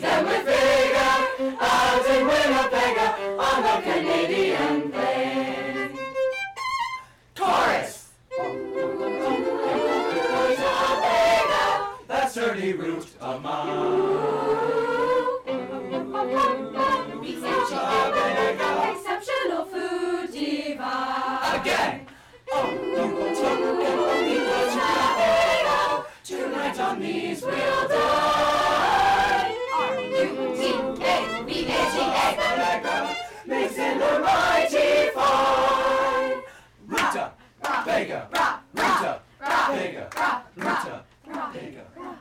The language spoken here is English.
them with vigor out in Winnipeg on the Canadian plain. Chorus! That sturdy root of mine. Exceptional food divine. Again! Tonight on these we'll die. R-U-T-A-V-A-G-A mixing the mighty fine. Ruta, Vega, Ruta, Vega, Ruta, Vega.